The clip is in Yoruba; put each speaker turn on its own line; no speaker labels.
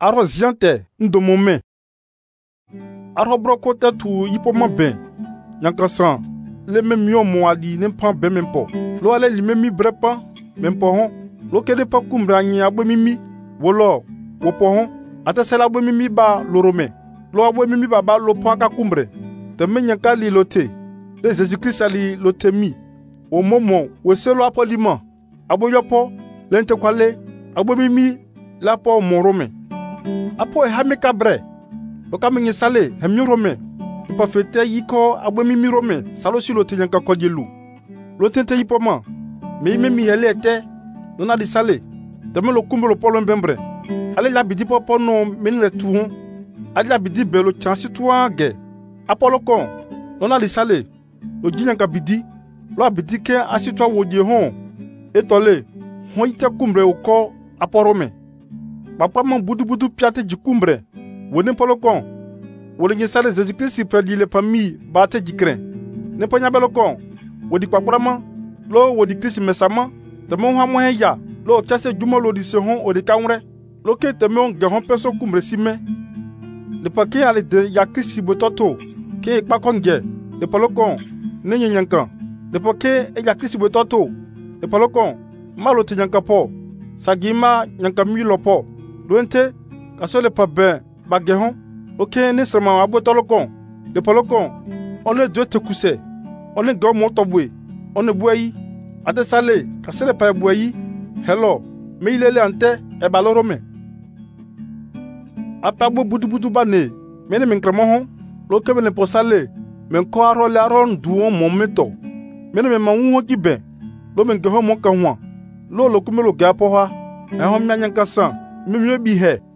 Aro ziante ndomome. Aro broko tetu yipo maben. Nyankasan. Le memio moadi nempan ben mempo. Lo ale li memi brepa mempo hon. Lo kede pa kumbra nyi abwe mimi. Wolo wopo hon. Ate sela abwe mimi ba lorome. Lo abwe mimi ba lopo aka kumbre. Te menyanka li lote. Le Jésus-Christ ali lote mi. O momo weselo apolima. Abo yopo lente kwale. Abwe mimi lapo morome. Apo hame kabre. Loka menye sale hemyo rome. Ipa fete yiko abwe mimi rome. Salo si lote yanka kodjelu. Lotente yipo ma. Me mimi hele ete. Nona di sale. Teme lo kumbe lo polo mbembre. Ale la bidi popo no menile tuhon. Ale la bidi belo chansi tuwa ge. Apolo kon. Nona di sale. Lo jinyanka bidi. Lo abidi ke asitwa wodye hon. Etole. Hon ite kumbre uko aporome. Papa man budu piate jikumbre. Wone polo kon. Wole nye sale Jésus-Christ perdi le pami bate jikren. Ne pa nyabelo kon. Wodi kwakurama. Lo wodi Christ mesama. Temo ha mohen ya. Lo tiase juma lo di se hon odi kaunre. Lo ke teme on ge hon peso kumbre sime. Le pa ke ale de ya Christ bototo. Ke ekpa konge. Le polo kon. Ne nyankan. Le pa ke e ya Christ bototo. Le polo kon. Malo te nyanka po. Sagima nyanka milo po. Luente, kaso le pa ben, bagehon, oke ne sema abo tolokon, le polokon, on ne Dieu te kuse, on ne go motobwe, on ne boyi, ate sale, kase le pa boyi, hello, me ilele ante, e balorome. Apabo budu bane, mene menkremon, loke mene po sale, men ko aro le aron duon momento, mene men manwo gibe, lo men geho mon kanwa, lo kumelo gapo ha, e hom nyankan san. Mimyo bihe